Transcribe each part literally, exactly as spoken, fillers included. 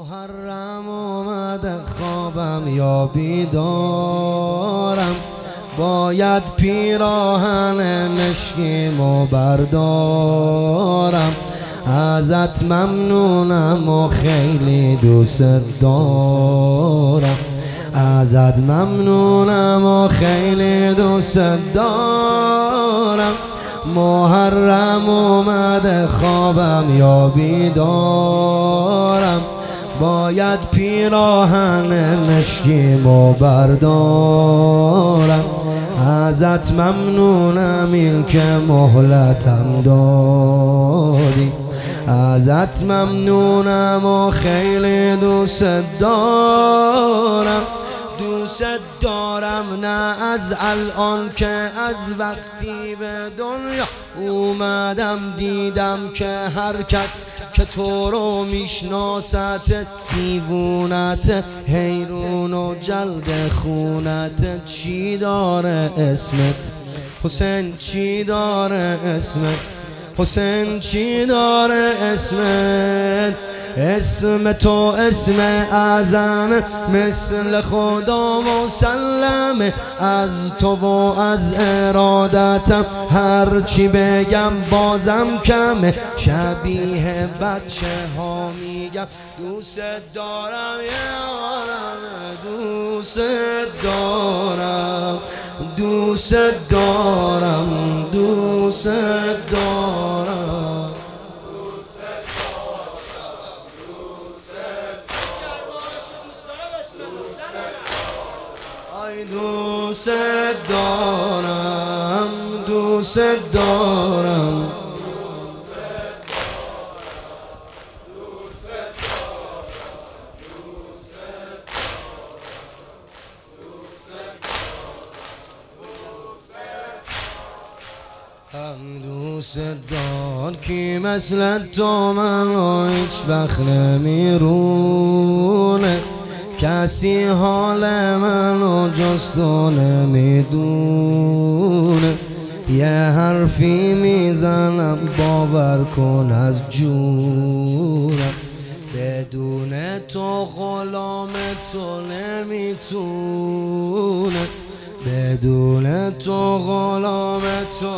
محرم اومده خوابم یا بیدارم، باید پیراهن مشکیمو بردارم. ازت ممنونم و خیلی دوست دارم، ازت ممنونم و خیلی دوست دارم. محرم اومده خوابم یا بیدارم، باید پیراهن مشکیمو بردارم. ازت ممنونم این که مهلتم دادی، ازت ممنونم و خیلی دوست دارم. دوست دارم نه از الان که از وقتی به دنیا اومدم دیدم که هر کس که تو رو میشناست دیوونت، حیرون و جلد خونت. چی داره اسمت حسین، چی داره اسمت حسین، چی داره اسمت؟ اسم تو اسم اعظم، مثل خدا مسلم. از تو و از ارادتم هر چی بگم بازم کمه. شبیه بچه ها میگم دوست دارم یارم، دوست دارم، دوست دارم، دوست دارم. دوست دارم، دوست دارم. هم دوست دار کی مثل تو منو هیچ وقت نمیرونه، کسی حال منو جز تو نمیدونه. یه حرفی میزنم باور کن از جونم، بدون تو غلام تو نمیتونه، بدون تو غلام تو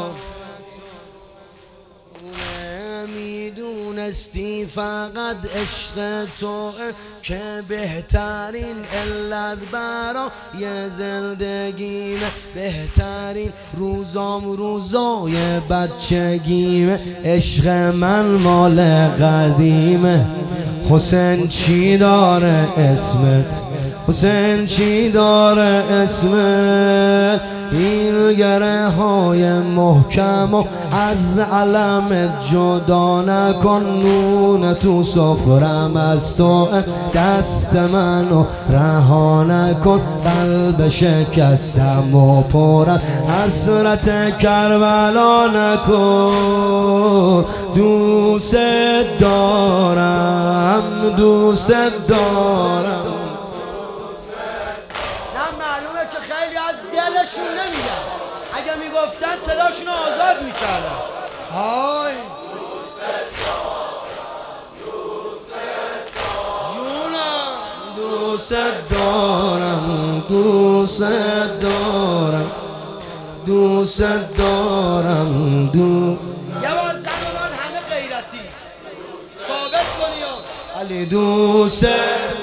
میدونستی. فقط عشق تو که بهترین علت برای زندگیمه، بهترین روزام روزای بچگیمه. عشق من مال قدیمه. حسین چی داره اسمت حسین، چی داره اسمت؟ این گره های محکم و از علم جدا نکن. نون تو سفرم از تو، دست منو رها نکن. قلب شکستم و پرم حسرت کربلا نکن. دوست دارم، دوست دارم. دلشون نمیدن، اگه میگفتن صداشون آزاد میکردن. های دوست دارم، دوست دارم، جونم. دوست دارم، دوست دارم، دوست دارم. دو یه بار زن من همه غیرتی ثابت کنی علی. دوست